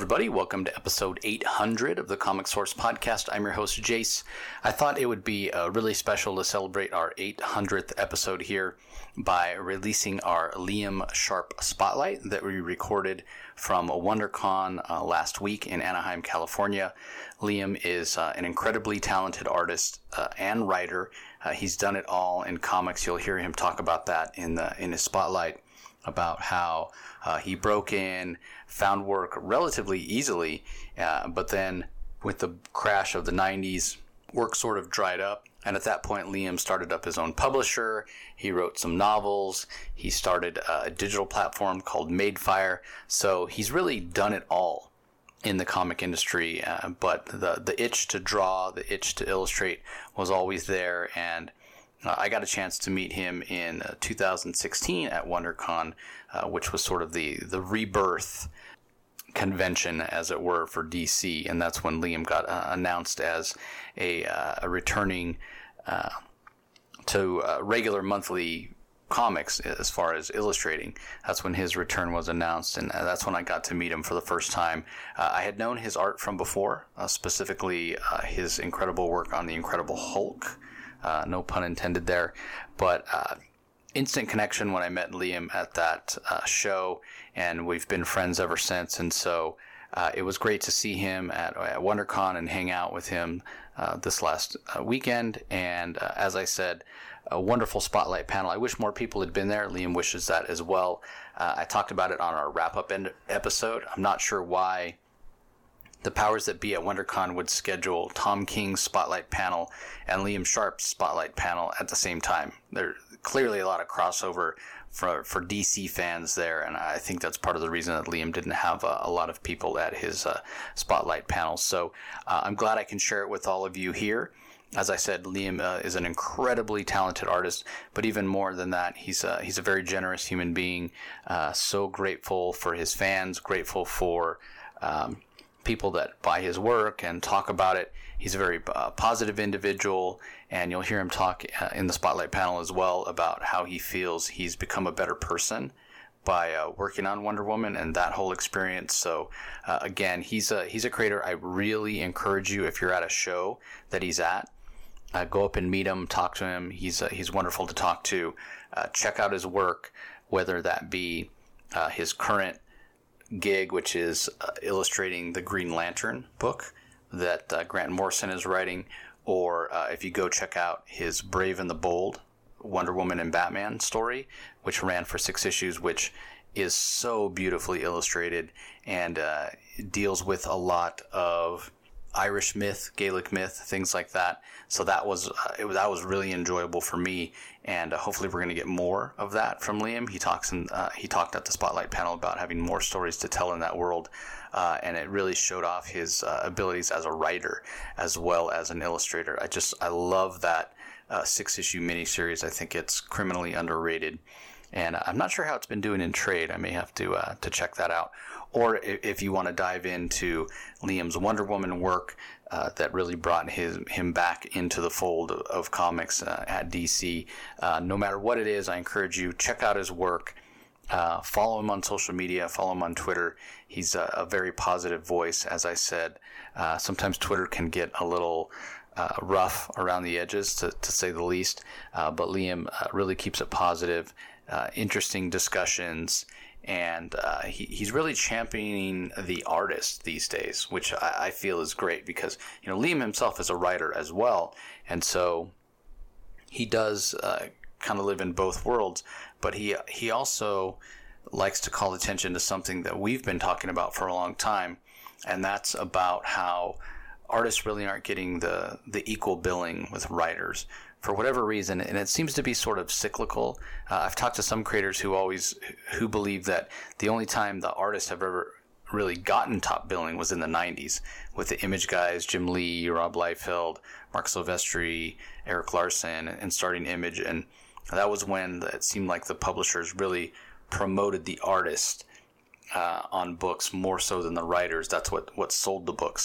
everybody. Welcome to episode 800 of the Comic Source Podcast. I'm your host, Jace. I thought it would be really special to celebrate our 800th episode here by releasing our Liam Sharp Spotlight that we recorded from WonderCon last week in Anaheim, California. Liam is an incredibly talented artist and writer. He's done it all in comics. You'll hear him talk about that in his Spotlight, about how he broke in, found work relatively easily, but then with the crash of the 90s, work sort of dried up. And at that point, Liam started up his own publisher. He wrote some novels. He started a digital platform called Madefire. So he's really done it all in the comic industry. But the itch to draw, the itch to illustrate was always there. And I got a chance to meet him in 2016 at WonderCon, which was sort of the rebirth convention, as it were, for DC, and that's when Liam got announced as a returning to regular monthly comics as far as illustrating. That's when his return was announced, and that's when I got to meet him for the first time. I had known his art from before, specifically his incredible work on The Incredible Hulk. No pun intended there, but instant connection when I met Liam at that show, and we've been friends ever since. And so it was great to see him at WonderCon and hang out with him this last weekend. And as I said, a wonderful spotlight panel. I wish more people had been there. Liam wishes that as well. I talked about it on our wrap-up episode. I'm not sure why the powers that be at WonderCon would schedule Tom King's Spotlight panel and Liam Sharp's Spotlight panel at the same time. There's clearly a lot of crossover for DC fans there, and I think that's part of the reason that Liam didn't have a lot of people at his Spotlight panel. So I'm glad I can share it with all of you here. As I said, Liam is an incredibly talented artist, but even more than that, he's a very generous human being. So grateful for his fans, grateful for people that buy his work and talk about it. He's a very positive individual, and you'll hear him talk in the Spotlight panel as well about how he feels he's become a better person by working on Wonder Woman and that whole experience. So again, he's a creator. I really encourage you, if you're at a show that he's at, go up and meet him, talk to him. He's wonderful to talk to. Check out his work, whether that be his current gig, which is illustrating the Green Lantern book that Grant Morrison is writing, or if you go check out his Brave and the Bold Wonder Woman and Batman story, which ran for 6 issues, which is so beautifully illustrated and deals with a lot of Irish myth, Gaelic myth, things like that. So that was really enjoyable for me, and hopefully we're going to get more of that from Liam. He talked at the Spotlight panel about having more stories to tell in that world, and it really showed off his abilities as a writer as well as an illustrator. I love that 6-issue miniseries. I think it's criminally underrated, and I'm not sure how it's been doing in trade. I may have to check that out. Or if you want to dive into Liam's Wonder Woman work that really brought him back into the fold of comics at DC, no matter what it is, I encourage you, check out his work. Follow him on social media, follow him on Twitter. He's a very positive voice, as I said. Sometimes Twitter can get a little rough around the edges, to say the least, but Liam really keeps it positive, interesting discussions, and he's really championing the artist these days, which I feel is great, because Liam himself is a writer as well, and so he does kind of live in both worlds, but he also likes to call attention to something that we've been talking about for a long time, and that's about how artists really aren't getting the equal billing with writers for whatever reason, and it seems to be sort of cyclical. I've talked to some creators who believe that the only time the artists have ever really gotten top billing was in the 90s with the Image guys, Jim Lee, Rob Liefeld, Mark Silvestri, Eric Larson, and starting Image, and that was when it seemed like the publishers really promoted the artist on books more so than the writers. That's what sold the books.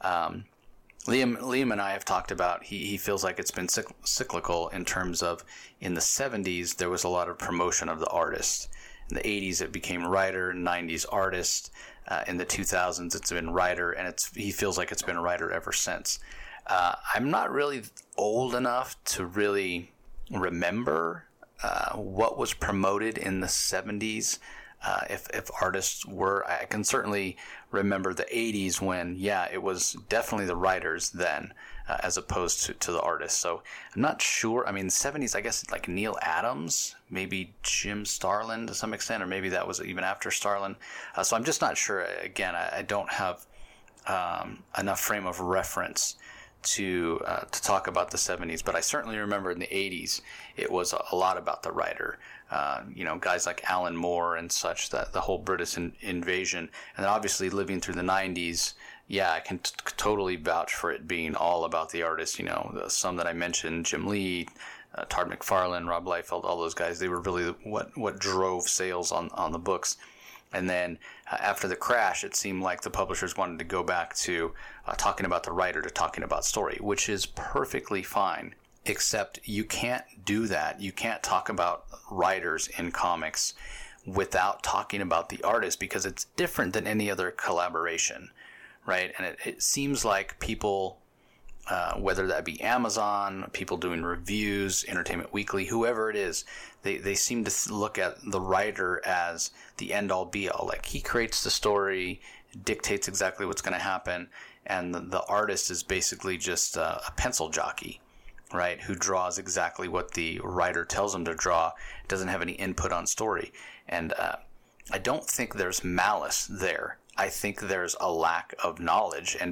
Liam and I have talked about, he feels like it's been cyclical in terms of, in the 70s, there was a lot of promotion of the artist. In the 80s, it became writer, 90s artist. in the 2000s. It's been Rider, and he feels like it's been Rider ever since. I'm not really old enough to really remember what was promoted in the 70s. If artists were, I can certainly remember the 80s when, it was definitely the writers then, as opposed to the artists. So I'm not sure. I mean, the 70s, I guess, like Neil Adams, maybe Jim Starlin to some extent, or maybe that was even after Starlin. So I'm just not sure. Again, I don't have enough frame of reference to talk about the 70s, but I certainly remember in the 80s it was a lot about the writer. Guys like Alan Moore and such, that the whole British invasion, and then obviously living through the 90s. I can totally vouch for it being all about the artists. Some that I mentioned, Jim Lee, Todd McFarlane, Rob Liefeld, all those guys, they were really what drove sales on the books. And then after the crash, it seemed like the publishers wanted to go back to talking about the writer to talking about story, which is perfectly fine, except you can't do that. You can't talk about writers in comics without talking about the artist, because it's different than any other collaboration, right? And it seems like people, whether that be Amazon, people doing reviews, Entertainment Weekly, whoever it is, they seem to look at the writer as the end-all be-all. Like, he creates the story, dictates exactly what's going to happen, and the artist is basically just a pencil jockey, right, who draws exactly what the writer tells him to draw, doesn't have any input on story. And I don't think there's malice there. I think there's a lack of knowledge. And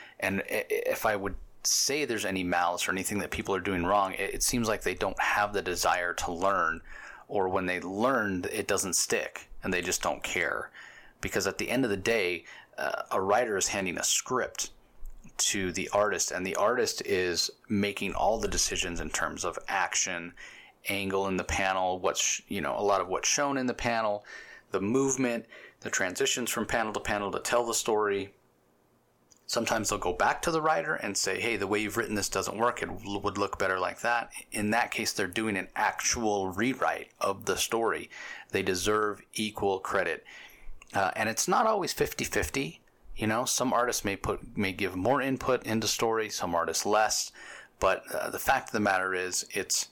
if I would say there's any malice or anything that people are doing wrong, it seems like they don't have the desire to learn, or when they learn, it doesn't stick and they just don't care. Because at the end of the day, a writer is handing a script to the artist, and the artist is making all the decisions in terms of action, angle in the panel, a lot of what's shown in the panel, the movement, the transitions from panel to panel to tell the story. Sometimes they'll go back to the writer and say, hey, the way you've written this doesn't work. It would look better like that. In that case, they're doing an actual rewrite of the story. They deserve equal credit. And it's not always 50-50. Some artists may give more input into story, some artists less. But the fact of the matter is, it's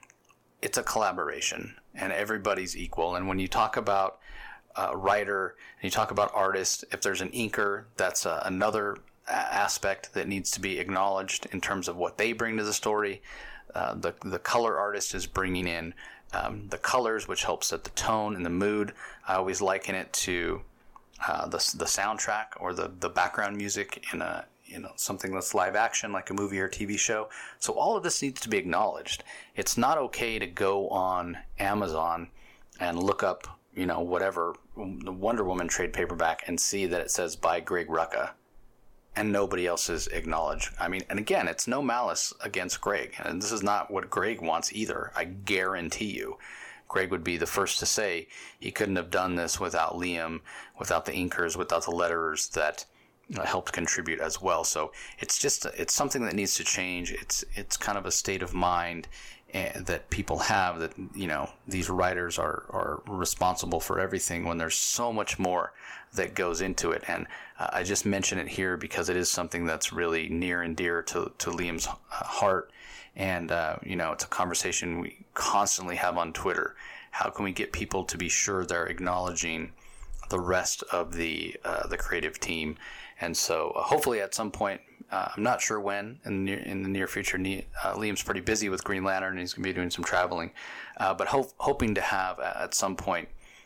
a collaboration, and everybody's equal. And when you talk about writer and you talk about artist, if there's an inker, that's another aspect that needs to be acknowledged in terms of what they bring to the story. The color artist is bringing in the colors, which helps set the tone and the mood. I always liken it to the soundtrack or the background music in something that's live action, like a movie or TV show. So all of this needs to be acknowledged. It's not okay to go on Amazon and look up, whatever, the Wonder Woman trade paperback, and see that it says by Greg Rucka, and nobody else is acknowledged. I mean, and again, it's no malice against Greg, and this is not what Greg wants either. I guarantee you. Greg would be the first to say he couldn't have done this without Liam, without the inkers, without the letterers that helped contribute as well. So it's something that needs to change. It's kind of a state of mind that people have, that these writers are responsible for everything, when there's so much more that goes into it. And I just mention it here because it is something that's really near and dear to Liam's heart. And it's a conversation we constantly have on Twitter. How can we get people to be sure they're acknowledging the rest of the creative team? And so hopefully at some point, I'm not sure when in the near future. Liam's pretty busy with Green Lantern, and he's going to be doing some traveling. But hoping to have at some point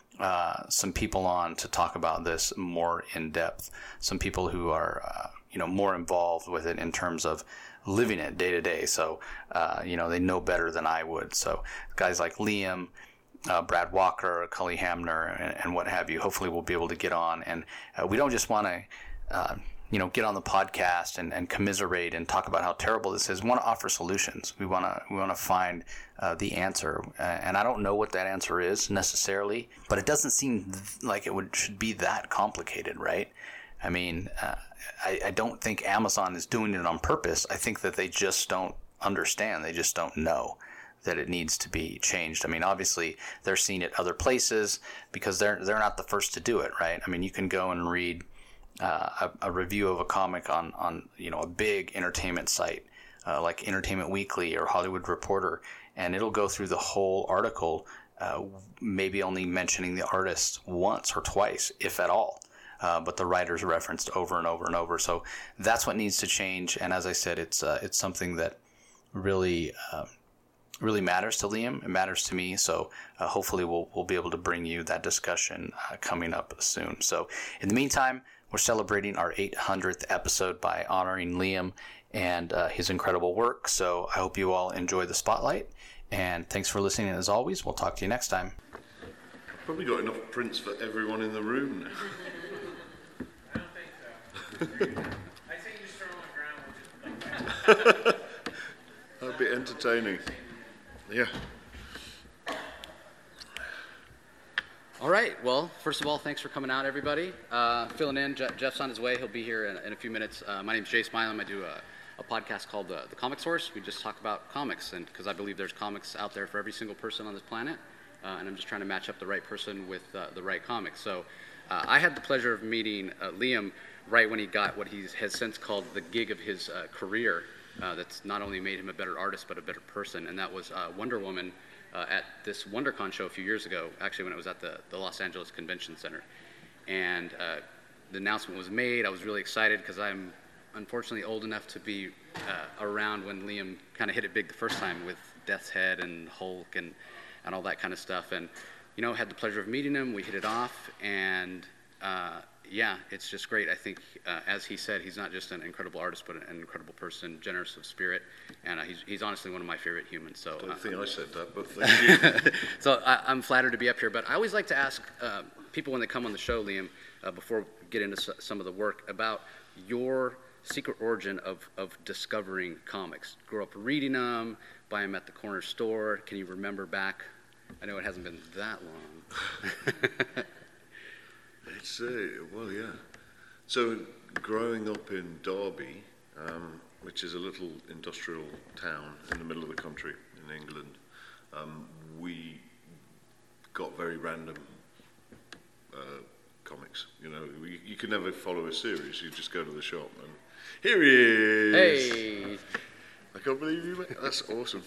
some people on to talk about this more in depth. Some people who are more involved with it in terms of living it day to day. So they know better than I would. So guys like Liam, Brad Walker, Cully Hamner, and what have you, hopefully we'll be able to get on. And we don't just want to get on the podcast and commiserate and talk about how terrible this is. We want to offer solutions. We want to find the answer. And I don't know what that answer is necessarily, but it doesn't seem like it should be that complicated, right? I mean, I don't think Amazon is doing it on purpose. I think that they just don't understand. They just don't know that it needs to be changed. I mean, obviously they're seeing it other places because they're not the first to do it, right? I mean, you can go and read a review of a comic on a big entertainment site like Entertainment Weekly or Hollywood Reporter, and it'll go through the whole article, maybe only mentioning the artist once or twice, if at all. But the writer's referenced over and over and over. So that's what needs to change. And as I said, it's something that really matters to Liam. It matters to me. So hopefully we'll be able to bring you that discussion coming up soon. So in the meantime, we're celebrating our 800th episode by honoring Liam and his incredible work. So I hope you all enjoy the spotlight. And thanks for listening. As always, we'll talk to you next time. Probably got enough prints for everyone in the room now. I don't think so. I say you just throw them on the ground. We'll just like that. That'd be entertaining. Yeah. All right. Well, first of all, thanks for coming out, everybody. Filling in. Jeff's on his way. He'll be here in a few minutes. My name's Jay Smilem. I do a podcast called The Comic Source. We just talk about comics, and because I believe there's comics out there for every single person on this planet, and I'm just trying to match up the right person with the right comic. So I had the pleasure of meeting Liam right when he got what he has since called the gig of his career. That's not only made him a better artist, but a better person, and that was Wonder Woman at this WonderCon show a few years ago, actually when it was at the Los Angeles Convention Center. And the announcement was made. I was really excited because I'm unfortunately old enough to be around when Liam kind of hit it big the first time with Death's Head and Hulk and all that kind of stuff. And, had the pleasure of meeting him. We hit it off, and yeah, it's just great. I think, as he said, he's not just an incredible artist, but an incredible person, generous of spirit, and he's honestly one of my favorite humans. So I don't think I said that, but thank you. So I'm flattered to be up here, but I always like to ask people when they come on the show, Liam, before we get into some of the work, about your secret origin of discovering comics. Grew up reading them, buy them at the corner store. Can you remember back? I know it hasn't been that long. It's, well, yeah. So growing up in Derby, which is a little industrial town in the middle of the country in England, we got very random comics. You could never follow a series. You just go to the shop and here he is. Hey. I can't believe you, mate. That's awesome.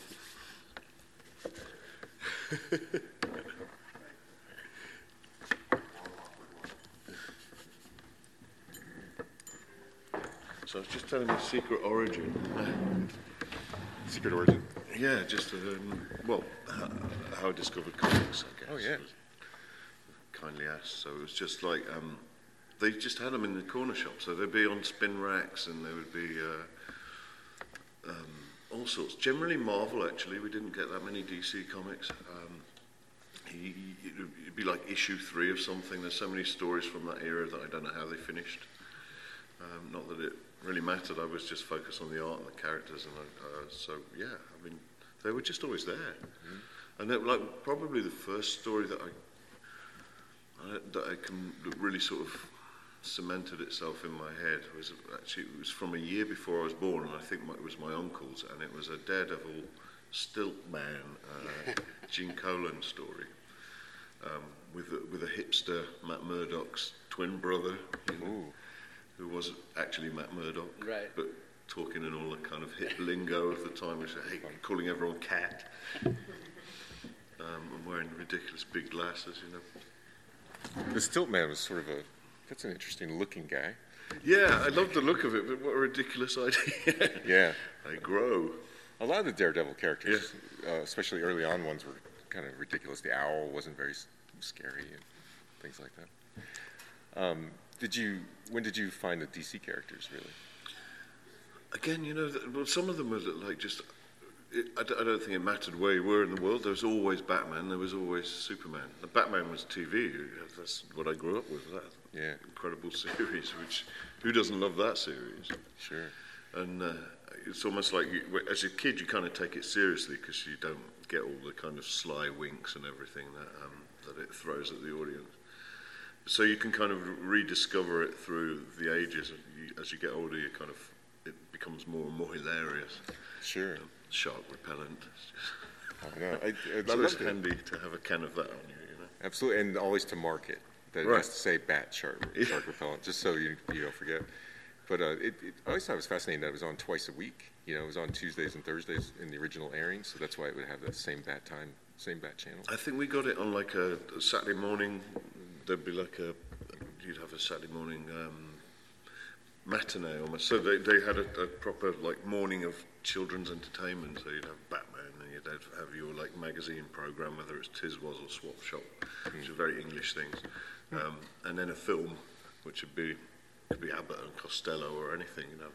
So I was just telling you secret origin. Secret origin? Yeah, just, how I discovered comics, I guess. Oh, yeah. Kindly asked. So it was just like, they just had them in the corner shop. So they'd be on spin racks and there would be all sorts. Generally Marvel, actually. We didn't get that many DC comics. It'd be like issue 3 of something. There's so many stories from that era that I don't know how they finished. Not that it really mattered. I was just focused on the art and the characters, and so yeah. I mean, they were just always there. Mm-hmm. And that, like, probably the first story that really sort of cemented itself in my head was actually, it was from a year before I was born, and I think it was my uncle's, and it was a Daredevil stilt man Gene Colan story with a hipster Matt Murdock's twin brother. Who was actually Matt Murdock, right? But talking in all the kind of hip lingo of the time, which I hate, calling everyone cat, and wearing ridiculous big glasses, The stilt man was that's an interesting looking guy. Yeah, I love the look of it, but what a ridiculous idea. Yeah. They grow. A lot of the Daredevil characters, especially early on ones, were kind of ridiculous. The owl wasn't very scary and things like that. When did you find the DC characters, really? Again, some of them were like just. I don't think it mattered where you were in the world. There was always Batman. There was always Superman. The Batman was TV. That's what I grew up with. That incredible series. Which who doesn't love that series? Sure. And it's almost like as a kid you kind of take it seriously because you don't get all the kind of sly winks and everything that it throws at the audience. So you can kind of rediscover it through the ages. As you get older, it becomes more and more hilarious. Sure. Shark repellent. No, it's That was lovely. handy to have a can of that on you, you know. Absolutely, and always to mark it. That it Right. has to say bat shark repellent, just so you don't forget. But I always thought it was fascinating that it was on twice a week. You know, it was on Tuesdays and Thursdays in the original airing, so that's why it would have that same bat time, same bat channel. I think we got it on like a Saturday morning. There'd be like you'd have a Saturday morning matinee almost. So they had a proper like morning of children's entertainment. So you'd have Batman and you'd have your like magazine program, whether it's Tiswas or Swap Shop, which are very English things, and then a film, which could be Abbott and Costello or anything, you know.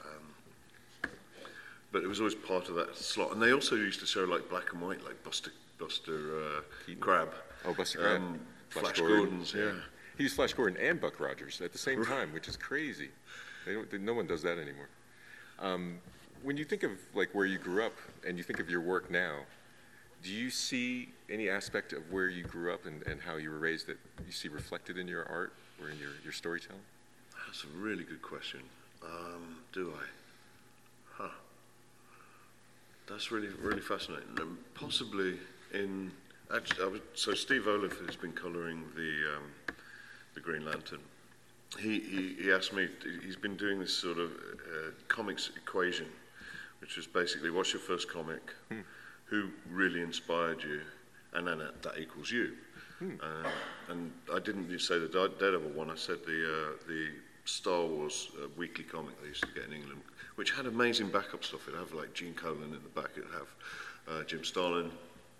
But it was always part of that slot. And they also used to show like black and white, like Buster Crabbe. Oh, Buster Crabbe. Flash Gordon's, yeah. He was Flash Gordon and Buck Rogers at the same time, which is crazy. No one does that anymore. When you think of like where you grew up and you think of your work now, do you see any aspect of where you grew up and how you were raised that you see reflected in your art or in your storytelling? That's a really good question. Do I? Huh. That's really, really fascinating. Possibly in... Actually, so Steve Olive has been colouring the Green Lantern. He asked me, he's been doing this sort of comics equation, which is basically what's your first comic, who really inspired you, and then that equals you. And I didn't just say the Daredevil one, I said the Star Wars weekly comic they used to get in England, which had amazing backup stuff. It'd have like Gene Colan in the back, it'd have Jim Starlin,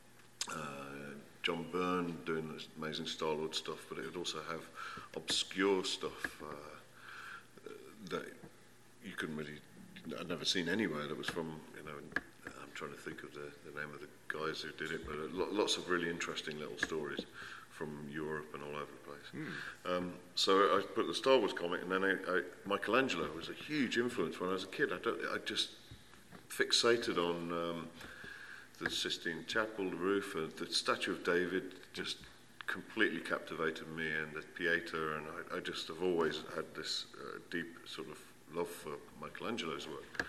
John Byrne doing this amazing Star-Lord stuff, but it would also have obscure stuff that you couldn't really, I'd never seen anywhere that was from, you know, I'm trying to think of the name of the guys who did it, but lots of really interesting little stories from Europe and all over the place. So I put the Star Wars comic, and then Michelangelo was a huge influence when I was a kid. I just fixated on the Sistine Chapel, the roof, the statue of David just completely captivated me, and the Pieta, and I just have always had this deep sort of love for Michelangelo's work.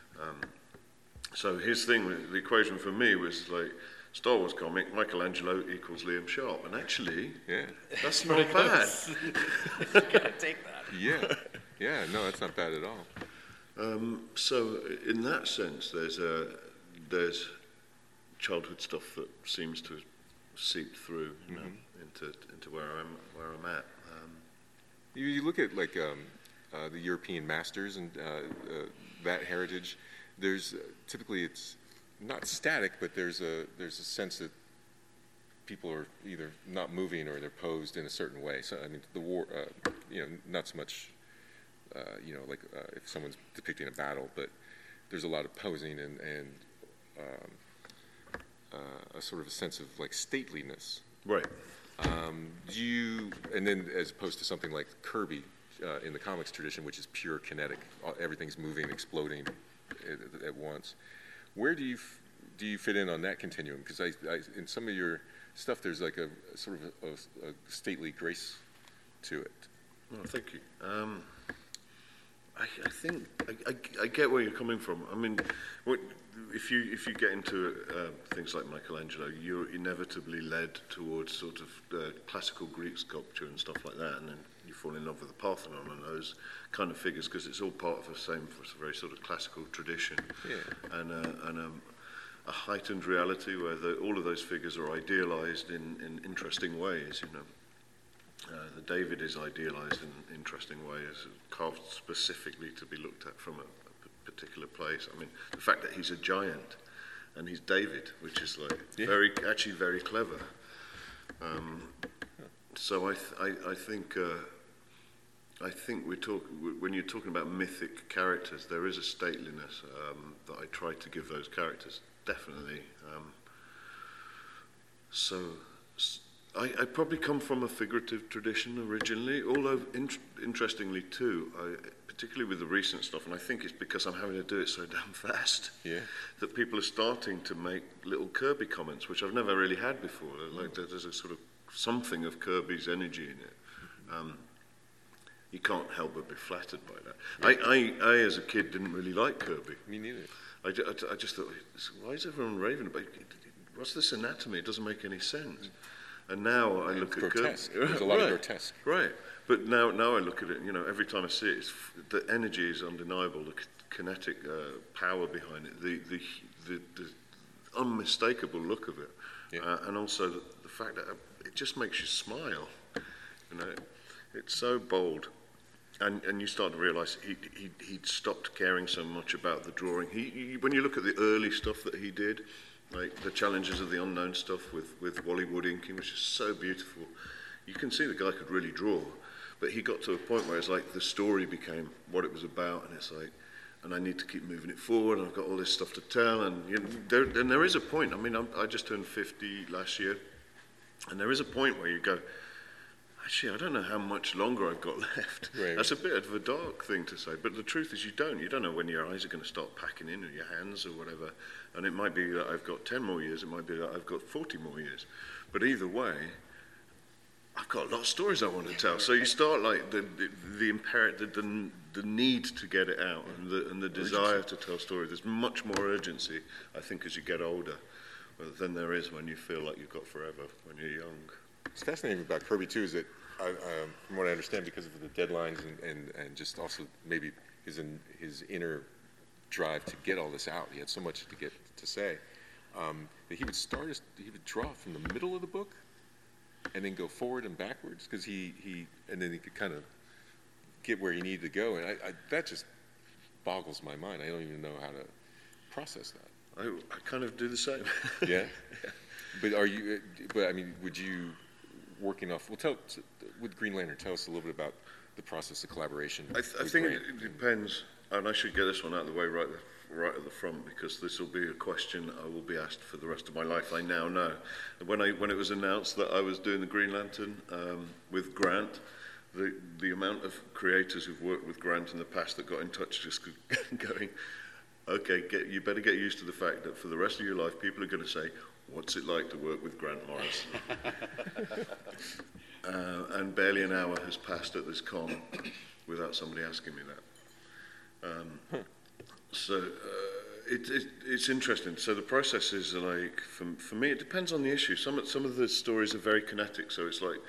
So his thing, the equation for me was like Star Wars comic, Michelangelo equals Liam Sharp, and actually, that's not bad. Gotta take that. Yeah, no, that's not bad at all. So in that sense, there's childhood stuff that seems to seep through, you know, into where I'm at. You look at like the European masters and that heritage. There's typically it's not static, but there's a sense that people are either not moving or they're posed in a certain way. So I mean, the war, you know, not so much, you know, like if someone's depicting a battle, but there's a lot of posing and a sort of a sense of like stateliness. Right. And then as opposed to something like Kirby in the comics tradition, which is pure kinetic, everything's moving, exploding at once. Where do you fit in on that continuum? Because I in some of your stuff, there's like a sort of a stately grace to it. Well, thank you. I think I get where you're coming from. I mean, if you get into things like Michelangelo, you're inevitably led towards sort of classical Greek sculpture and stuff like that, and then you fall in love with the Parthenon and those kind of figures because it's all part of the same very sort of classical tradition, and a heightened reality where all of those figures are idealized in interesting ways, you know. The David is idealized in interesting ways, carved specifically to be looked at from a particular place. I mean, the fact that he's a giant and he's David, which is like very clever. So I think when you're talking about mythic characters, there is a stateliness that I try to give those characters, definitely. I probably come from a figurative tradition originally, although interestingly too, particularly with the recent stuff, and I think it's because I'm having to do it so damn fast, that people are starting to make little Kirby comments, which I've never really had before. Like there's a sort of something of Kirby's energy in it. You can't help but be flattered by that. I as a kid didn't really like Kirby. Me neither. I just thought, why is everyone raving about it? what's this anatomy? It doesn't make any sense. And now I look at grotesque. There's a lot of grotesque. Right. But now I look at it, every time I see it, the energy is undeniable, the kinetic power behind it, the unmistakable look of it. Yeah. And also the fact that it just makes you smile. It's so bold. And you start to realise he'd stopped caring so much about the drawing. When you look at the early stuff that he did, like the Challenges of the Unknown stuff with Wally Wood inking, which is so beautiful, you can see the guy could really draw. But he got to a point where it's like the story became what it was about, and it's like, and I need to keep moving it forward, and I've got all this stuff to tell, and there is a point. I mean, I just turned 50 last year, and there is a point where you go, actually, I don't know how much longer I've got left. Right. That's a bit of a dark thing to say, but the truth is you don't know when your eyes are going to start packing in, or your hands, or whatever, and it might be that I've got 10 more years, it might be that I've got 40 more years, but either way, I've got a lot of stories I want to tell. So you start like the need to get it out, and the desire to tell stories. There's much more urgency, I think, as you get older, than there is when you feel like you've got forever when you're young. What's fascinating about Kirby too is that, from what I understand, because of the deadlines and just also maybe his inner drive to get all this out, he had so much to get to say, that he would draw from the middle of the book and then go forward and backwards, because and then he could kind of get where he needed to go, and that just boggles my mind. I don't even know how to process that. I kind of do the same. Yeah? But I mean, would you, working off, with Green Lantern, tell us a little bit about the process of collaboration. I think it depends, and I should get this one out of the way right at the front, because this will be a question I will be asked for the rest of my life. I now know. When it was announced that I was doing the Green Lantern with Grant, the amount of creators who've worked with Grant in the past that got in touch just going, okay, you better get used to the fact that for the rest of your life, people are going to say, what's it like to work with Grant Morrison? And barely an hour has passed at this con without somebody asking me that. So it's interesting. So the process is like, for me, it depends on the issue. Some of the stories are very kinetic, so it's like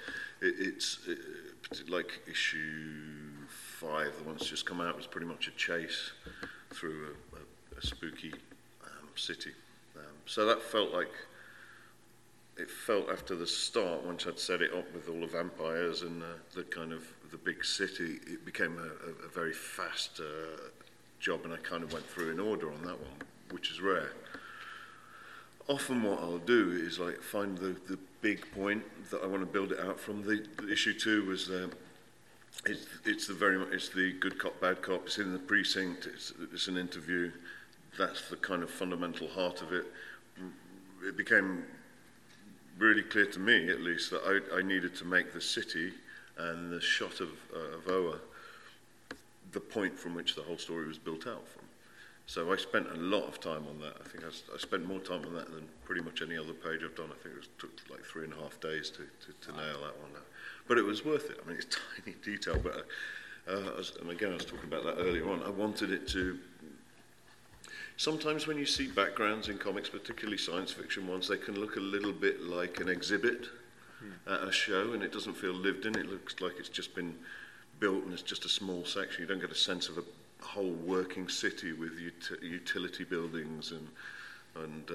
like issue 5, the one's just come out, was pretty much a chase through a spooky city. So that felt like, it felt after the start, once I'd set it up with all the vampires and the kind of the big city, it became a very fast job, and I kind of went through in order on that one, which is rare. Often what I'll do is like find the big point that I want to build it out from. The issue 2 was it's the good cop, bad cop. It's in the precinct. It's an interview. That's the kind of fundamental heart of it. It became really clear to me, at least, that I needed to make the city and the shot of Oa the point from which the whole story was built out from. So I spent a lot of time on that. I think I spent more time on that than pretty much any other page I've done. I think it took like 3.5 days to nail that one. But it was worth it. I mean, it's tiny detail, but and again, I was talking about that earlier on. I wanted it to. Sometimes when you see backgrounds in comics, particularly science fiction ones, they can look a little bit like an exhibit at a show, and it doesn't feel lived in. It looks like it's just been built and it's just a small section. You don't get a sense of a whole working city with utility buildings and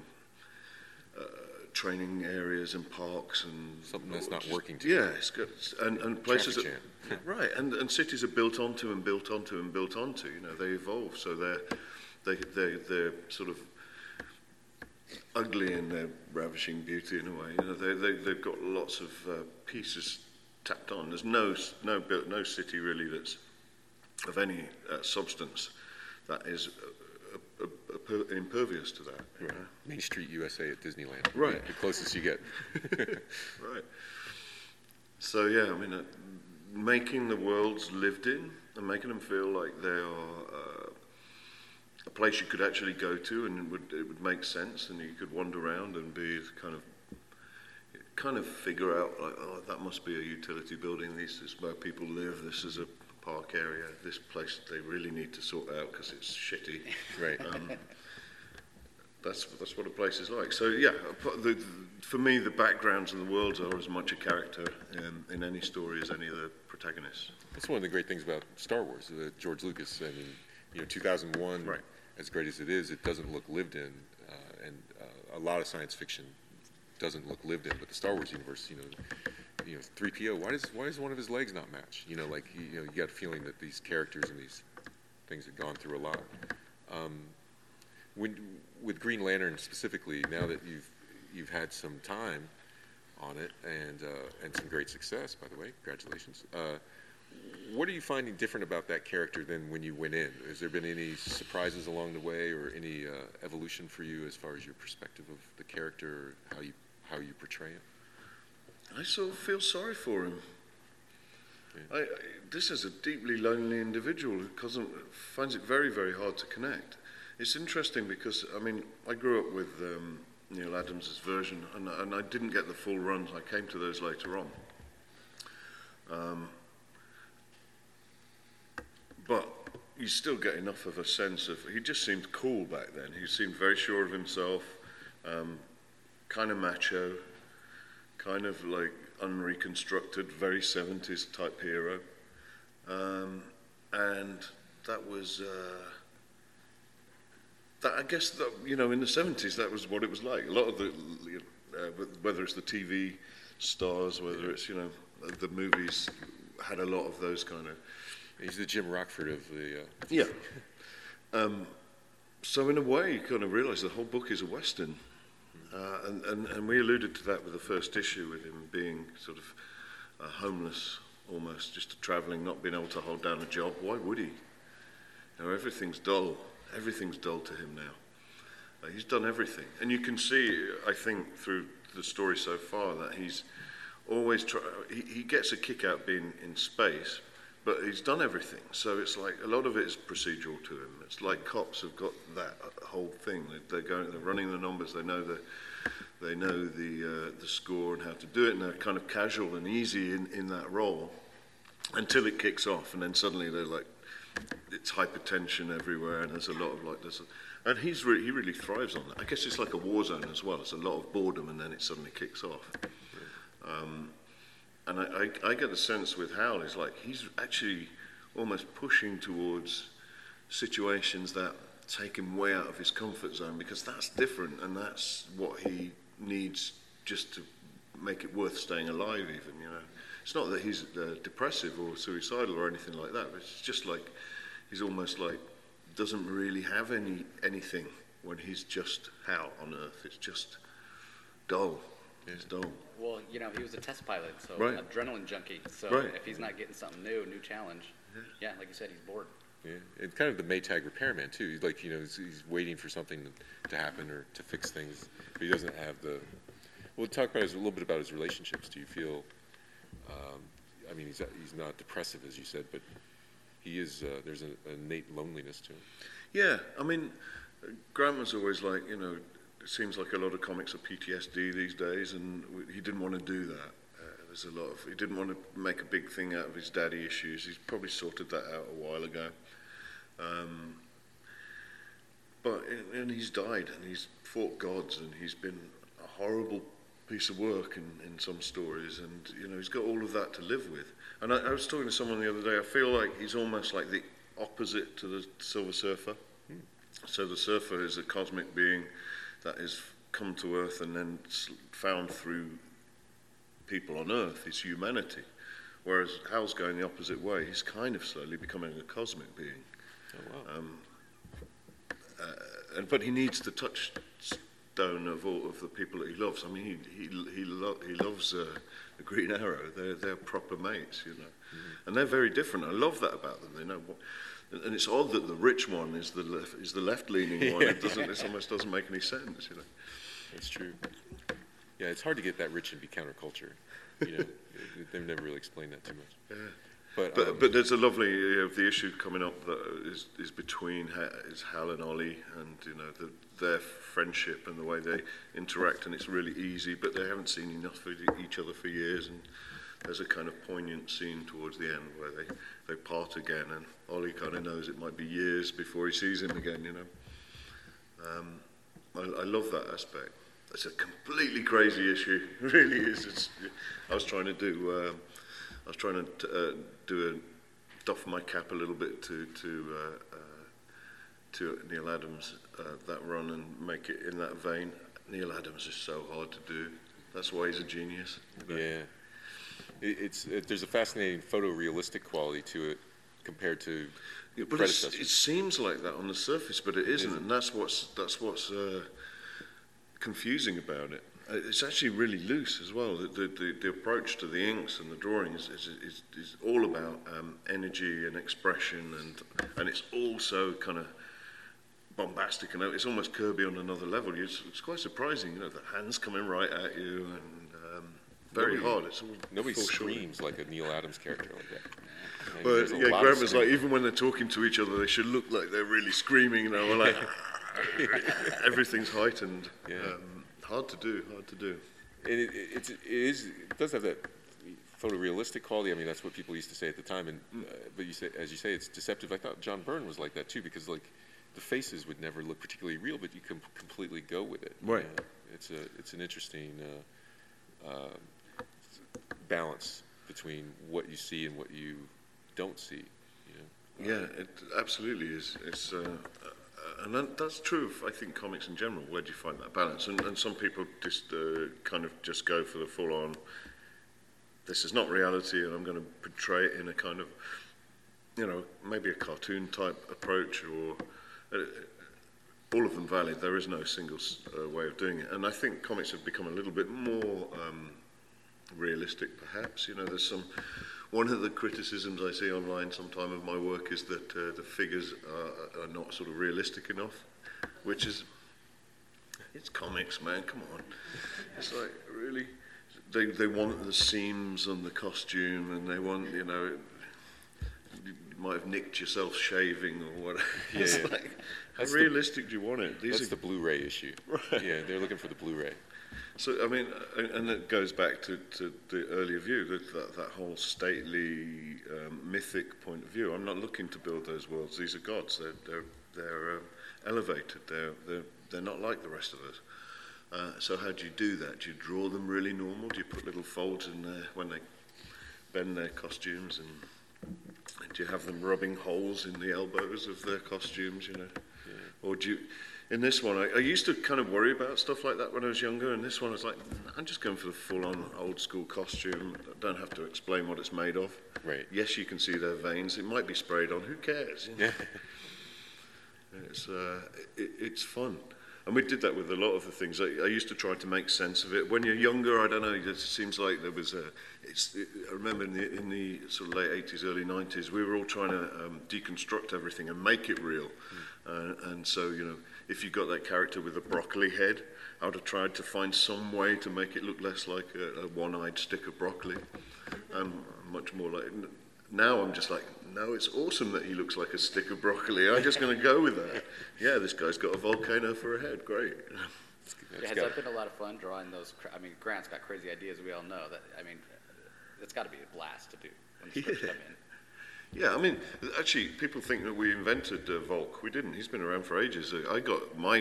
training areas and parks and something that's not working together. Yeah, it's good. And places that, right, and cities are built onto and built onto and built onto. You know, they evolve, so they're sort of ugly in their ravishing beauty in a way. You know, they've got lots of pieces tapped on. There's no city really that's of any substance that is impervious to that. Right. Main Street USA at Disneyland. Right. The closest you get. Right. So yeah, I mean, making the worlds lived in and making them feel like they are a place you could actually go to, and it would make sense, and you could wander around and be kind of figure out like, oh, that must be a utility building. This is where people live. This is a park area. This place they really need to sort out because it's shitty. Right. that's what a place is like. So yeah, for me, the backgrounds and the worlds are as much a character in any story as any of the protagonists. That's one of the great things about Star Wars. George Lucas, I mean, 2001, Right. as great as it is, it doesn't look lived in, and a lot of science fiction doesn't look lived in. But the Star Wars universe, 3PO, why does one of his legs not match? You got a feeling that these characters and these things have gone through a lot. With Green Lantern specifically, now that you've had some time on it and some great success, by the way, congratulations. What are you finding different about that character than when you went in? Has there been any surprises along the way, or any evolution for you as far as your perspective of the character, or how you portray it? I sort of feel sorry for him. Yeah. This is a deeply lonely individual who finds it very, very hard to connect. It's interesting because, I mean, I grew up with Neil Adams' version, and I didn't get the full runs. I came to those later on. But you still get enough of a sense of, he just seemed cool back then. He seemed very sure of himself, kind of macho, kind of like unreconstructed, very 70s type hero. And that was, I guess, that, in the 70s, that was what it was like. A lot of the, whether it's the TV stars, whether it's, the movies, had a lot of those kind of... He's the Jim Rockford of the... Yeah. So in a way, you kind of realize the whole book is a Western. And we alluded to that with the first issue, with him being sort of homeless, almost, just traveling, not being able to hold down a job. Why would he? Everything's dull. Everything's dull to him now. He's done everything. And you can see, I think, through the story so far, that he's always he gets a kick out being in space, but he's done everything. So it's like a lot of it is procedural to him. It's like cops have got that whole thing. They're running the numbers. They know the score and how to do it, and they're kind of casual and easy in that role until it kicks off, and then suddenly they're like, it's hypertension everywhere, and there's a lot of like this. And he really thrives on that. I guess it's like a war zone as well. It's a lot of boredom, and then it suddenly kicks off. And I get the sense with Hal is like he's actually almost pushing towards situations that take him way out of his comfort zone, because that's different, and that's what he needs just to make it worth staying alive even, It's not that he's depressive or suicidal or anything like that, but it's just like he's almost like doesn't really have anything when he's just Hal on Earth. It's just dull. It's dull. Well, he was a test pilot, so Right. adrenaline junkie. So Right. if he's not getting something new challenge, yeah, like you said, he's bored. Yeah, and kind of the Maytag repairman too. He's like, he's waiting for something to happen or to fix things, but he doesn't have the. Well, talk about a little bit about his relationships. Do you feel? I mean, he's not depressive as you said, but he is. There's an innate loneliness to him. Yeah, I mean, Grant was always like, it seems like a lot of comics are PTSD these days, and he didn't want to do that. There's a lot of, he didn't want to make a big thing out of his daddy issues. He's probably sorted that out a while ago. And he's died, and he's fought gods, and he's been a horrible piece of work in some stories, and he's got all of that to live with. And I was talking to someone the other day. I feel like he's almost like the opposite to the Silver Surfer. So the Surfer is a cosmic being that has come to Earth and then found through people on Earth his humanity, whereas Hal's going the opposite way. He's kind of slowly becoming a cosmic being. Oh, wow. But he needs the touchstone of all of the people that he loves. I mean, he loves the Green Arrow. They're proper mates, and they're very different. I love that about them. They know what. And it's odd that the rich one is the left-leaning one. It almost doesn't make any sense, That's true. Yeah, it's hard to get that rich and be counterculture. They've never really explained that too much. Yeah. But there's a lovely the issue coming up that is between Hal and Ollie, and their friendship and the way they interact, and it's really easy. But they haven't seen enough of each other for years, and there's a kind of poignant scene towards the end where they part again, and Ollie kind of knows it might be years before he sees him again, I love that aspect. It's a completely crazy issue. It really is. I was trying to do doff my cap a little bit to Neil Adams, that run, and make it in that vein. Neil Adams is so hard to do. That's why he's a genius. Yeah. There's a fascinating photorealistic quality to it compared to But predecessors. it seems like that on the surface, but it isn't, and that's what's confusing about it. It's actually really loose as well. The approach to the inks and the drawing is all about energy and expression, and it's also kind of bombastic, and it's almost Kirby on another level. It's quite surprising, you know, the hands coming right at you, and very hard. It's all Nobody foreshortened. screams like a Neil Adams character like that. And But there's a yeah, lot of Grant was like, screaming. even when they're talking to each other, they should look like they're really screaming, you know, or like everything's heightened. Yeah. Hard to do. And it does have that photorealistic quality. I mean, that's what people used to say at the time. And but as you say, it's deceptive. I thought John Byrne was like that too, because like the faces would never look particularly real, but you can completely go with it. Right. It's an interesting balance between what you see and what you don't see. You know? Yeah, it absolutely is. It's and that's true of, I think, comics in general. Where do you find that balance? And some people just kind of just go for the full-on. This is not reality, and I'm going to portray it in a kind of, you know, maybe a cartoon type approach, or all of them valid. There is no single way of doing it. And I think comics have become a little bit more realistic, perhaps. You know, there's one of the criticisms I see online sometime of my work is that the figures are not sort of realistic enough, which is, it's comics, man, come on. It's like, really? They want the seams and the costume, and they want, you know, you might have nicked yourself shaving or whatever. Yeah, It's yeah. like, how That's realistic do you want it? That's the Blu-ray issue. Right. Yeah, they're looking for the Blu-ray. So, I mean, and it goes back to the earlier view, that whole stately, mythic point of view. I'm not looking to build those worlds. These are gods. They're elevated. They're not like the rest of us. So how do you do that? Do you draw them really normal? Do you put little folds in there when they bend their costumes? And do you have them rubbing holes in the elbows of their costumes, you know? Yeah. Or do you... In this one, I used to kind of worry about stuff like that when I was younger, and this one I was like, I'm just going for the full-on old-school costume. I don't have to explain what it's made of. Right. Yes, you can see their veins. It might be sprayed on. Who cares? You know? It's fun. And we did that with a lot of the things. I used to try to make sense of it. When you're younger, I don't know, it seems like there was I remember in the sort of late 80s, early 90s, we were all trying to deconstruct everything and make it real. And so, you know, if you got that character with a broccoli head, I would have tried to find some way to make it look less like a one-eyed stick of broccoli, and much more like... Now I'm just like, no, it's awesome that he looks like a stick of broccoli. I'm just going to go with that. Yeah, this guy's got a volcano for a head. Great. Has that been a lot of fun drawing those? I mean, Grant's got crazy ideas. We all know that. I mean, it's got to be a blast to do when the scripts come in. Yeah, I mean, actually, people think that we invented Volk. We didn't. He's been around for ages. I got my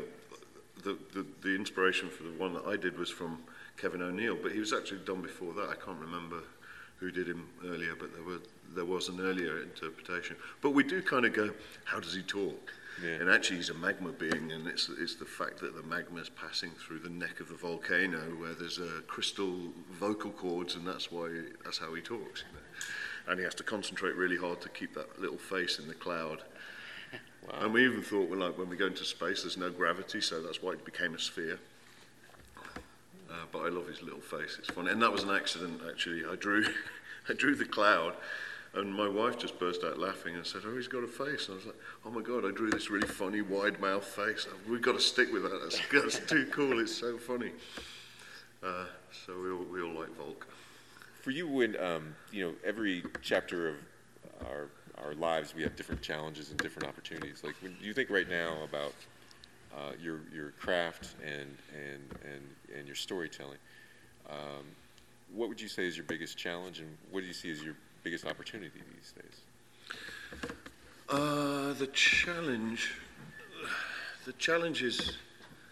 the inspiration for the one that I did was from Kevin O'Neill, but he was actually done before that. I can't remember who did him earlier, but there was an earlier interpretation. But we do kind of go, how does he talk? Yeah. And actually, he's a magma being, and it's the fact that the magma is passing through the neck of the volcano, where there's crystal vocal cords, and that's how he talks. You know? And he has to concentrate really hard to keep that little face in the cloud. Wow. And we even thought, well, like when we go into space, there's no gravity, so that's why it became a sphere. But I love his little face. It's funny, and that was an accident. Actually, I drew the cloud, and my wife just burst out laughing and said, "Oh, he's got a face." And I was like, "Oh my God, I drew this really funny wide mouth face. We've got to stick with that. That's too cool. It's so funny." So we all like Volk. For you, when you know, every chapter of our lives, we have different challenges and different opportunities. Like, when you think right now about your craft and your storytelling, what would you say is your biggest challenge, and what do you see as your biggest opportunity these days? The challenge is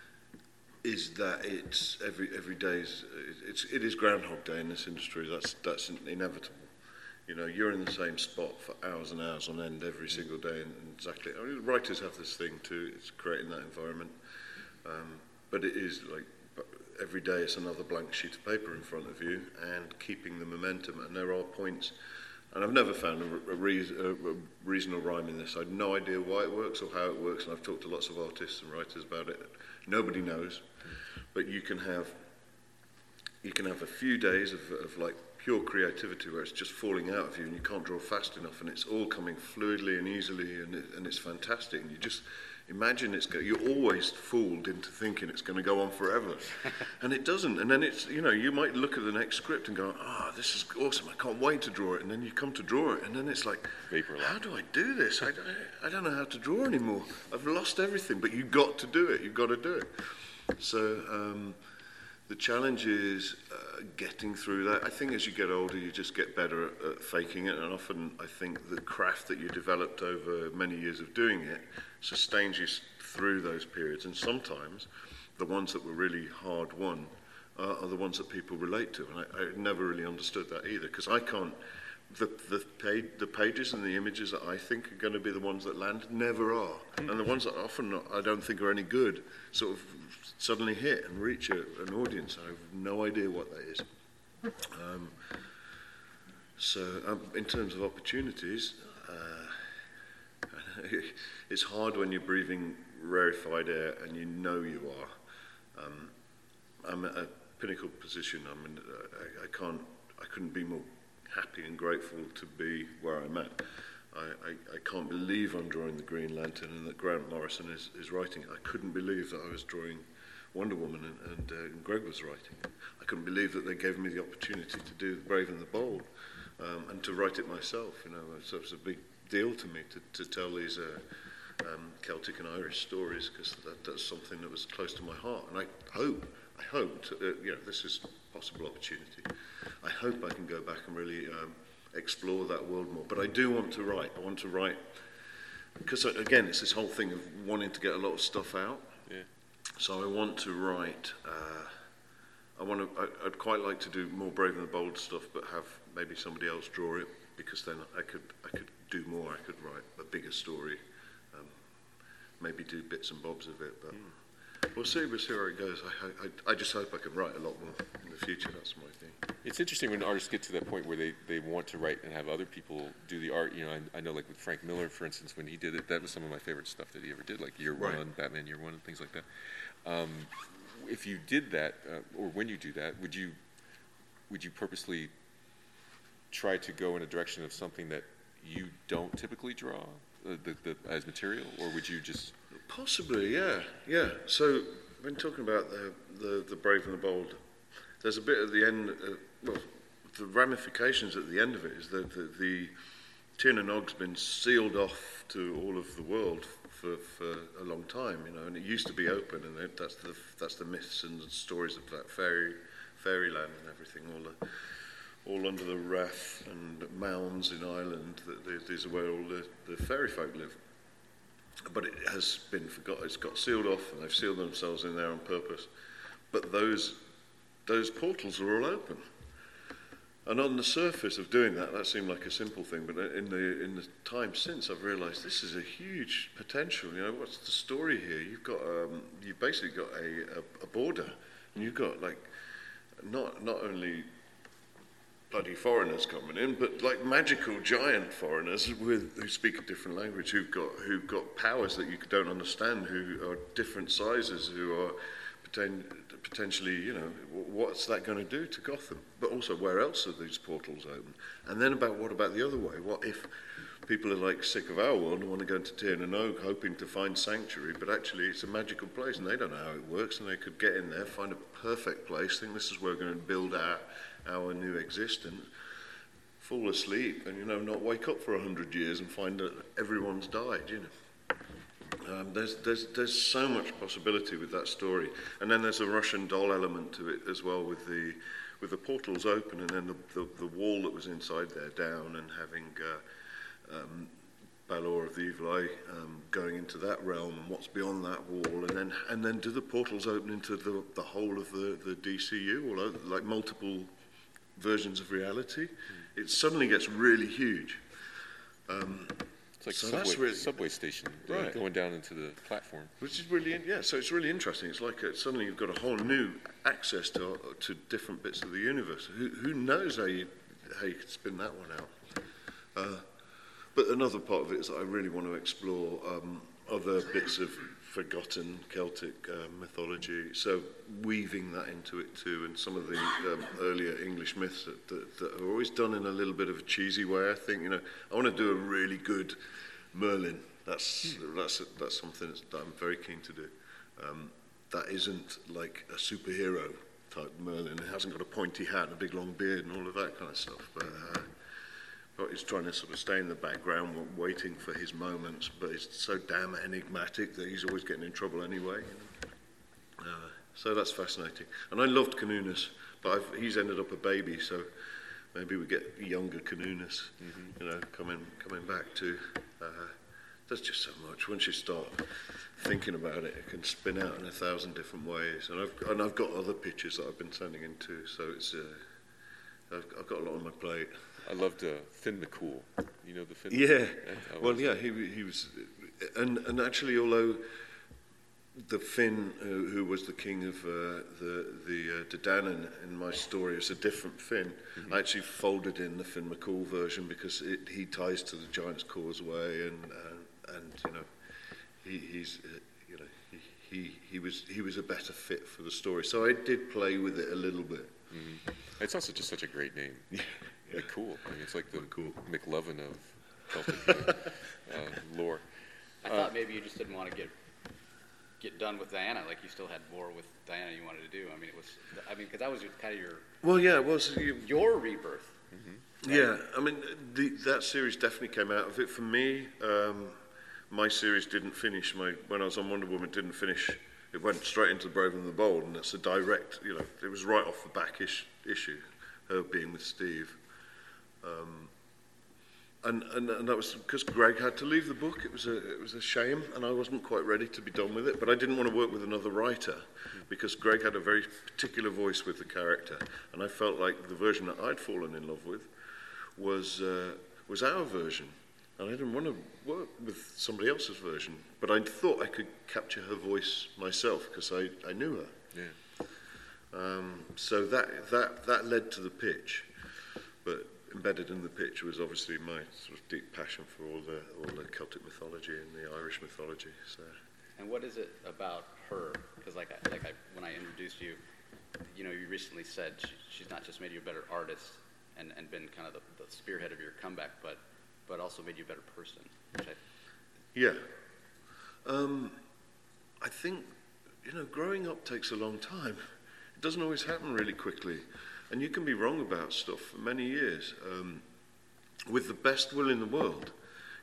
is that it's every day it is Groundhog Day in this industry. That's inevitable. You know, you're in the same spot for hours and hours on end every single day, and exactly. I mean, writers have this thing too. It's creating that environment, but it is like every day it's another blank sheet of paper in front of you, and keeping the momentum. And there are points, and I've never found a reason or rhyme in this. I have no idea why it works or how it works, and I've talked to lots of artists and writers about it. Nobody knows, but you can have a few days of like pure creativity where it's just falling out of you and you can't draw fast enough, and it's all coming fluidly and easily, and it's fantastic, and you just imagine you're always fooled into thinking it's going to go on forever, and it doesn't. And then it's, you know, you might look at the next script and go, this is awesome, I can't wait to draw it, and then you come to draw it, and then it's like, how do I do this? I don't know how to draw anymore. I've lost everything. But you've got to do it. You've got to do it. So the challenge is getting through that. I think as you get older, you just get better at faking it, and often I think the craft that you developed over many years of doing it sustains you through those periods. And sometimes the ones that were really hard won are the ones that people relate to. And I never really understood that either, because I can't. The pages and the images that I think are going to be the ones that land never are, and the ones that often I don't think are any good sort of suddenly hit and reach an audience. I have no idea what that is. In terms of opportunities, it's hard when you're breathing rarefied air and you know you are. I'm at a pinnacle position. I couldn't be more happy and grateful to be where I'm at. I can't believe I'm drawing the Green Lantern and that Grant Morrison is writing it. I couldn't believe that I was drawing Wonder Woman and Greg was writing it. I couldn't believe that they gave me the opportunity to do The Brave and the Bold and to write it myself. You know, so it's a big deal to me to tell these Celtic and Irish stories, because that's something that was close to my heart. And I hope this is a possible opportunity. I hope I can go back and really explore that world more. But I do want to write. I want to write because, again, it's this whole thing of wanting to get a lot of stuff out. Yeah. So I want to write. I'd quite like to do more Brave and the Bold stuff, but have maybe somebody else draw it, because then I could do more. I could write a bigger story. Maybe do bits and bobs of it, but we'll see where it goes. I just hope I can write a lot more in the future. That's my thing. It's interesting when artists get to that point where they want to write and have other people do the art. You know, I know, like with Frank Miller, for instance, when he did it, that was some of my favorite stuff that he ever did, like Year One, Batman Year One, and things like that. If you did that, or when you do that, would you purposely try to go in a direction of something that you don't typically draw as material, or would you just... Possibly, yeah. So when talking about the Brave and the Bold, there's a bit at the end, the ramifications at the end of it is that the Tir na Nog's been sealed off to all of the world for a long time, you know, and it used to be open, and that's the myths and the stories of that fairyland and everything, all under the Rath and mounds in Ireland. These are where all the fairy folk live. But it has been forgotten. It's got sealed off, and they've sealed themselves in there on purpose. But those portals are all open. And on the surface of doing that seemed like a simple thing. But in the time since, I've realised this is a huge potential. You know, what's the story here? You've basically got a border, and you've got like not only bloody foreigners coming in, but like magical giant foreigners who speak a different language, who've got powers that you don't understand, who are different sizes, who are potentially, you know, what's that going to do to Gotham? But also, where else are these portals open? And then what about the other way? What if people are like sick of our world and want to go into Tir na Nog hoping to find sanctuary, but actually it's a magical place and they don't know how it works, and they could get in there, find a perfect place, think this is where we're going to build our new existence, fall asleep, and, you know, not wake up for 100 years and find that everyone's died, you know. There's so much possibility with that story, and then there's a Russian doll element to it as well, with the portals open and then the wall that was inside there down, and having Balor of the Evil Eye, going into that realm and what's beyond that wall, and then do the portals open into the whole of the DCU, or like multiple versions of reality? It suddenly gets really huge. It's like So subway station, Right. going down into the platform. Which is really, so it's really interesting. It's like suddenly you've got a whole new access to different bits of the universe. Who knows how you could spin that one out? But another part of it is that I really want to explore other bits of forgotten Celtic mythology. So weaving that into it too, and some of the earlier English myths that are always done in a little bit of a cheesy way. I think, I want to do a really good Merlin. That's something that I'm very keen to do. That isn't like a superhero type Merlin. It hasn't got a pointy hat and a big long beard and all of that kind of stuff. But he's trying to sort of stay in the background, waiting for his moments. But he's so damn enigmatic that he's always getting in trouble anyway. So that's fascinating. And I loved Canunus, but he's ended up a baby, so maybe we get younger Canunus, coming back to. There's just so much. Once you start thinking about it, it can spin out in 1,000 different ways. And I've got other pictures that I've been sending in too. So it's I've got a lot on my plate. I loved Finn McCool. You know the Finn? Yeah. Well, yeah, he was, and actually, although the Finn who was the king of the Dadan in my story is a different Finn, I actually folded in the Finn McCool version because he ties to the Giant's Causeway, and he was a better fit for the story. So I did play with it a little bit. Mm-hmm. It's also just such a great name. McCool. I mean, it's like the McLovin of Celtic lore. I thought maybe you just didn't want to get done with Diana. Like you still had more with Diana you wanted to do. Because that was kind of your. Well, yeah, it was your rebirth. Mm-hmm. Yeah, I mean, that series definitely came out of it. For me, my series didn't finish. When I was on Wonder Woman, it didn't finish. It went straight into Brave and the Bold, and it's a direct. It was right off the back issue, her being with Steve. And that was because Greg had to leave the book. It was a shame, and I wasn't quite ready to be done with it. But I didn't want to work with another writer because Greg had a very particular voice with the character, and I felt like the version that I'd fallen in love with was our version, and I didn't want to work with somebody else's version. But I thought I could capture her voice myself because I knew her. Yeah. So that led to the pitch, but embedded in the pitch was obviously my sort of deep passion for all the Celtic mythology and the Irish mythology. So. And what is it about her? Because when I introduced you, you recently said she's not just made you a better artist and been kind of the spearhead of your comeback, but also made you a better person. Yeah. I think growing up takes a long time. It doesn't always happen really quickly. And you can be wrong about stuff for many years, with the best will in the world.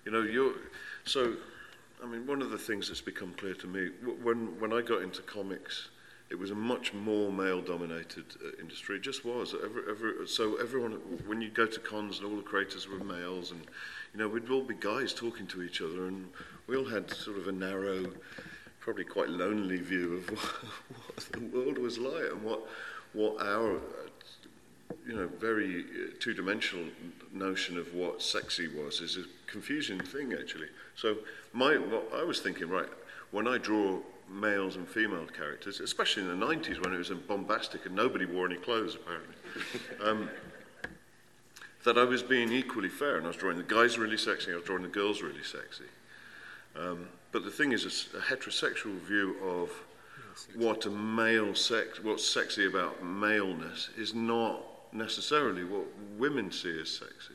One of the things that's become clear to me, when I got into comics, it was a much more male-dominated industry. It just was. So everyone, when you go to cons, and all the creators were males, and we'd all be guys talking to each other, and we all had sort of a narrow, probably quite lonely view of what the world was like, and what our very two-dimensional notion of what sexy was is a confusing thing, actually. So what I was thinking, right, when I draw males and female characters, especially in the 90s when it was bombastic and nobody wore any clothes, apparently, that I was being equally fair, and I was drawing the guys really sexy, I was drawing the girls really sexy. But the thing is, a heterosexual view of what's sexy about maleness is not necessarily what women see as sexy.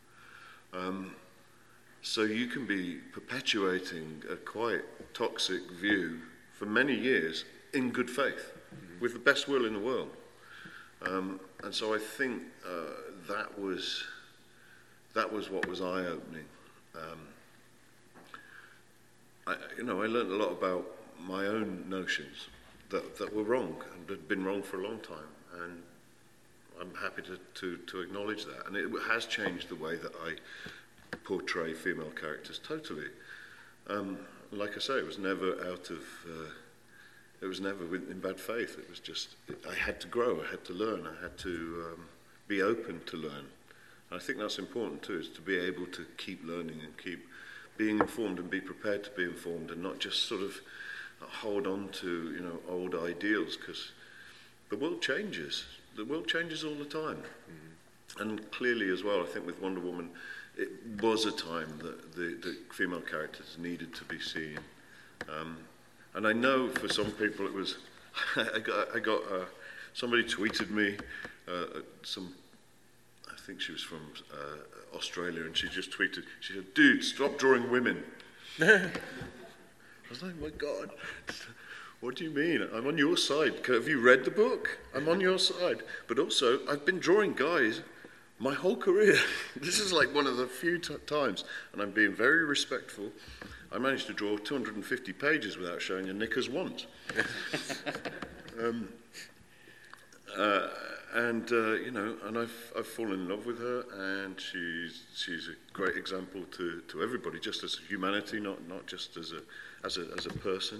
So you can be perpetuating a quite toxic view for many years in good faith, with the best will in the world. And so I think that was what was eye-opening. I learned a lot about my own notions that were wrong and had been wrong for a long time, and I'm happy to acknowledge that. And it has changed the way that I portray female characters totally. Like I say, it was never out of, it was never in bad faith. It was just, I had to grow, I had to learn, I had to be open to learn. And I think that's important too, is to be able to keep learning and keep being informed and be prepared to be informed, and not just sort of hold on to, old ideals, because the world changes. The world changes all the time. Mm-hmm. And clearly as well, I think with Wonder Woman, it was a time that the female characters needed to be seen. And I know for some people it was, I got somebody tweeted me, I think she was from Australia, and she just tweeted, she said, "Dude, stop drawing women." I was like, my God, what do you mean? I'm on your side. Have you read the book? I'm on your side. But also, I've been drawing guys my whole career. This is like one of the few times, and I'm being very respectful. I managed to draw 250 pages without showing her knickers once. And I've fallen in love with her, and she's a great example to everybody, just as humanity, not just as a person.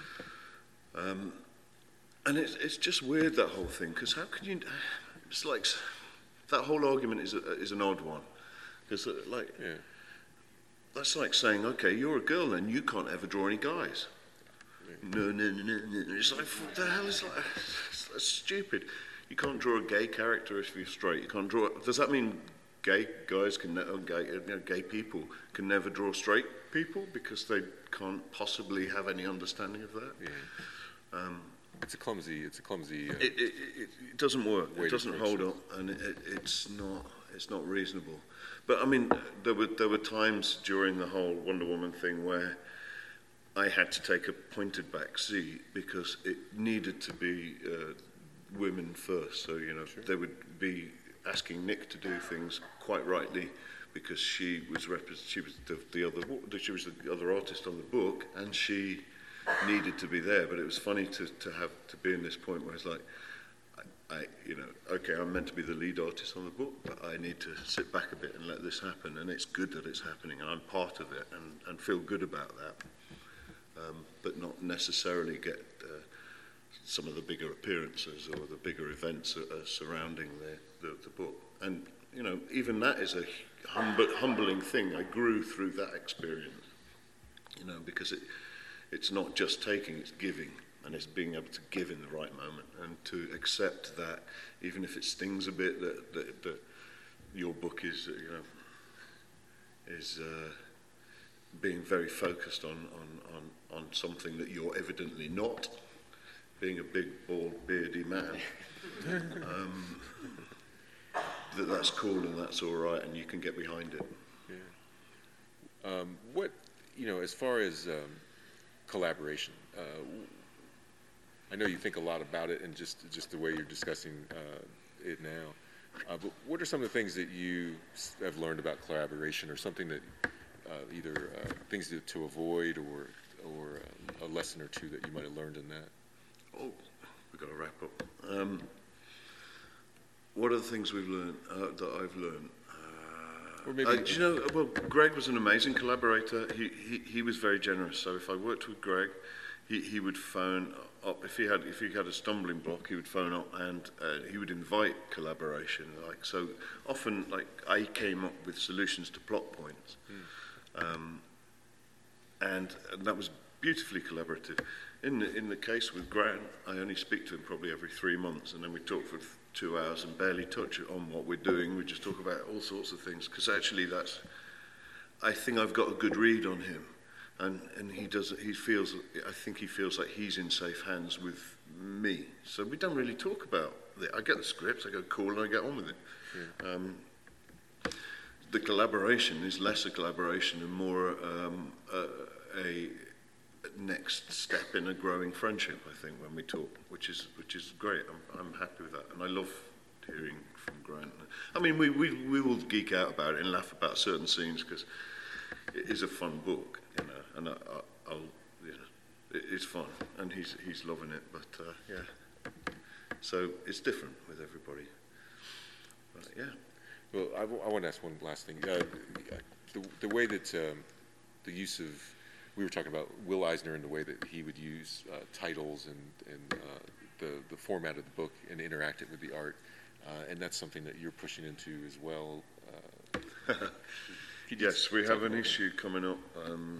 And it's just weird, that whole thing, because how can you? It's like that whole argument is an odd one, because that's like saying, okay, you're a girl and you can't ever draw any guys. No. It's like, what the hell is that? That's stupid. You can't draw a gay character if you're straight. You can't draw. Does that mean gay guys gay people can never draw straight people because they can't possibly have any understanding of that? Yeah. It's a clumsy. It doesn't work. It doesn't hold up, and it's not reasonable. But I mean, there were times during the whole Wonder Woman thing where I had to take a pointed back seat because it needed to be women first. So sure. They would be asking Nick to do things quite rightly because she was the other artist on the book, and she needed to be there. But it was funny to be in this point where it's like, okay, I'm meant to be the lead artist on the book, but I need to sit back a bit and let this happen, and it's good that it's happening, and I'm part of it, and feel good about that, but not necessarily get some of the bigger appearances or the bigger events surrounding the book. And even that is a humbling thing. I grew through that experience, because it's not just taking, it's giving. And it's being able to give in the right moment, and to accept that, even if it stings a bit, that your book is being very focused on something that you're evidently not, being a big, bald, beardy man. That's cool and that's all right, and you can get behind it. Yeah. What as far as collaboration. I know you think a lot about it, and just the way you're discussing it now. But what are some of the things that you have learned about collaboration, or something that either things to avoid, or a lesson or two that you might have learned in that? Oh, we've got to wrap up. What are the things we've learned that I've learned? Or maybe Greg was an amazing collaborator. He was very generous. So if I worked with Greg, he would phone up if he had a stumbling block. He would phone up, and he would invite collaboration. Like, so often, like, I came up with solutions to plot points, and that was beautifully collaborative. In the case with Grant, I only speak to him probably every 3 months, and then we talk for 2 hours and barely touch on what we're doing. We just talk about all sorts of things, because actually I think I've got a good read on him, and I think he feels like he's in safe hands with me. So we don't really talk about it. I get the scripts, I go cool, and I get on with it. Yeah. The collaboration is less a collaboration and more a next step in a growing friendship, I think, when we talk, which is great. I'm happy with that, and I love hearing from Grant. I mean, we will geek out about it and laugh about certain scenes, because it is a fun book, and it's fun, and he's loving it. But yeah, so it's different with everybody. But yeah. Well, I want to ask one last thing. the way that the use of, we were talking about Will Eisner and the way that he would use titles and the format of the book and interact it with the art, and that's something that you're pushing into as well. Yes, we have an issue coming up, and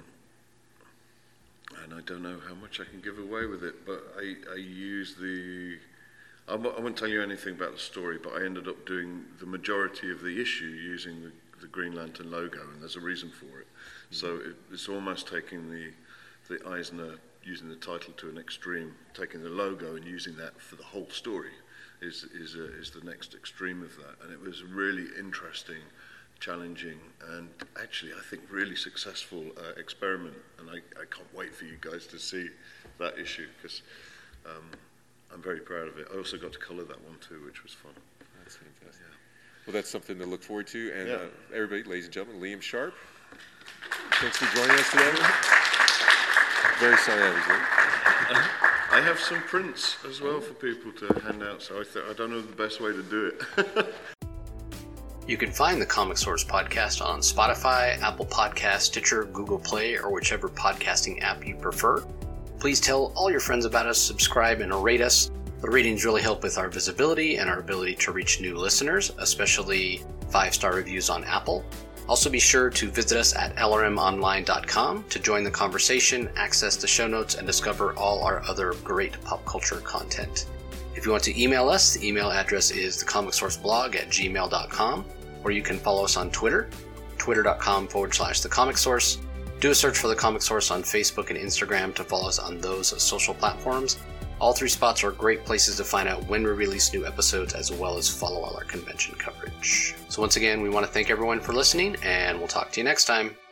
I don't know how much I can give away with it, but I use I won't tell you anything about the story, but I ended up doing the majority of the issue using the Green Lantern logo, and there's a reason for it. So it's almost taking the Eisner, using the title to an extreme, taking the logo and using that for the whole story is the next extreme of that. And it was really interesting, challenging, and actually I think really successful experiment. And I can't wait for you guys to see that issue, because I'm very proud of it. I also got to colour that one too, which was fun. That's fantastic. Yeah. Well, that's something to look forward to. And everybody, ladies and gentlemen, Liam Sharp, thanks for joining us today. Very sorry I was late. I have some prints as well for people to hand out, so I don't know the best way to do it. You can find the Comic Source podcast on Spotify, Apple Podcasts, Stitcher, Google Play, or whichever podcasting app you prefer. Please tell all your friends about us, subscribe, and rate us. The ratings really help with our visibility and our ability to reach new listeners, especially 5-star reviews on Apple. Also be sure to visit us at lrmonline.com to join the conversation, access the show notes, and discover all our other great pop culture content. If you want to email us, the email address is thecomicsourceblog@gmail.com, or you can follow us on Twitter, twitter.com/thecomicsource. Do a search for The Comic Source on Facebook and Instagram to follow us on those social platforms. All 3 spots are great places to find out when we release new episodes, as well as follow all our convention coverage. So once again, we want to thank everyone for listening, and we'll talk to you next time.